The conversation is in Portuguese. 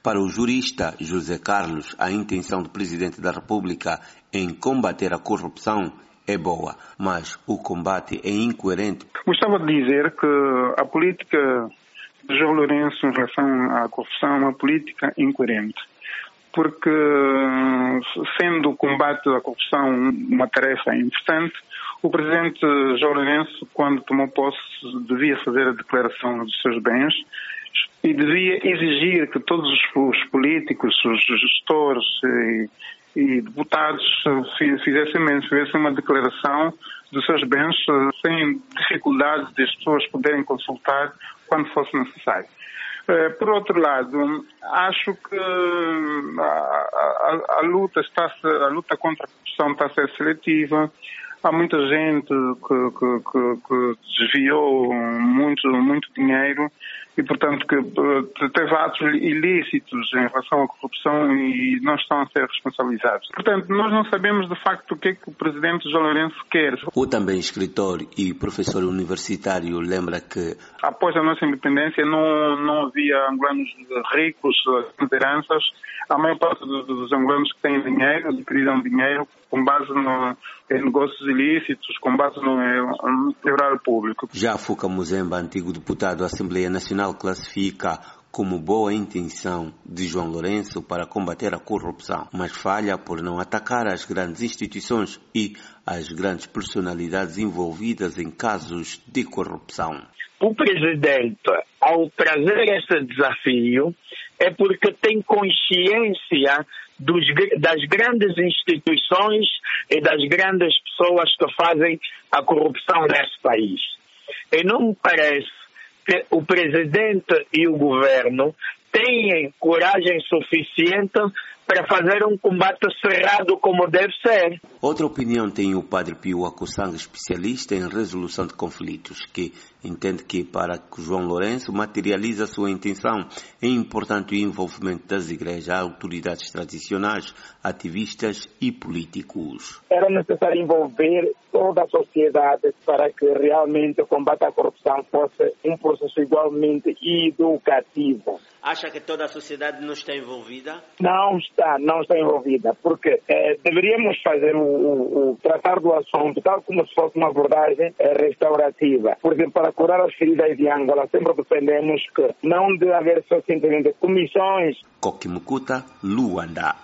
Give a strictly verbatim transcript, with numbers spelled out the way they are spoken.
Para o jurista José Carlos, a intenção do Presidente da República em combater a corrupção é boa, mas o combate é incoerente. Gostava de dizer que a política de João Lourenço em relação à corrupção é uma política incoerente. Porque, sendo o combate à corrupção uma tarefa importante, o Presidente João Lourenço, quando tomou posse, devia fazer a declaração dos seus bens e devia exigir que todos os políticos, os gestores e, e deputados fizessem mesmo, fizessem uma declaração dos seus bens sem dificuldade de as pessoas poderem consultar quando fosse necessário. Por outro lado, acho que a, a, a, luta está, a luta contra a corrupção está a ser seletiva. Há muita gente que, que, que, que desviou muito, muito dinheiro e, portanto, que teve atos ilícitos em relação à corrupção e não estão a ser responsabilizados. Portanto, nós não sabemos de facto o que é que o Presidente João Lourenço quer. O também escritor e professor universitário lembra que após a nossa independência não, não havia angolanos ricos, com heranças. A maior parte dos angolanos que têm dinheiro, adquiriram dinheiro com base no, em negócios ilícitos, com base no, no erário público. Já Fuca Muzemba, antigo deputado da Assembleia Nacional, classifica como boa intenção de João Lourenço para combater a corrupção, mas falha por não atacar as grandes instituições e as grandes personalidades envolvidas em casos de corrupção. O Presidente, ao trazer esse desafio, é porque tem consciência dos, das grandes instituições e das grandes pessoas que fazem a corrupção nesse país. E não me parece que o Presidente e o Governo têm coragem suficiente para fazer um combate cerrado como deve ser. Outra opinião tem o Padre Pio Acussang, especialista em resolução de conflitos, que entende que para que João Lourenço materialize a sua intenção é importante o envolvimento das igrejas, autoridades tradicionais, ativistas e políticos. Era necessário envolver toda a sociedade para que realmente o combate à corrupção fosse um processo igualmente educativo. Acha que toda a sociedade não está envolvida? Não está, não está envolvida, porque eh, deveríamos fazer o, o, o tratar do assunto tal como se fosse uma abordagem eh, restaurativa. Por exemplo, para curar as feridas de Angola, sempre defendemos que não deve haver só simplesmente comissões. Coquimucuta, Luanda.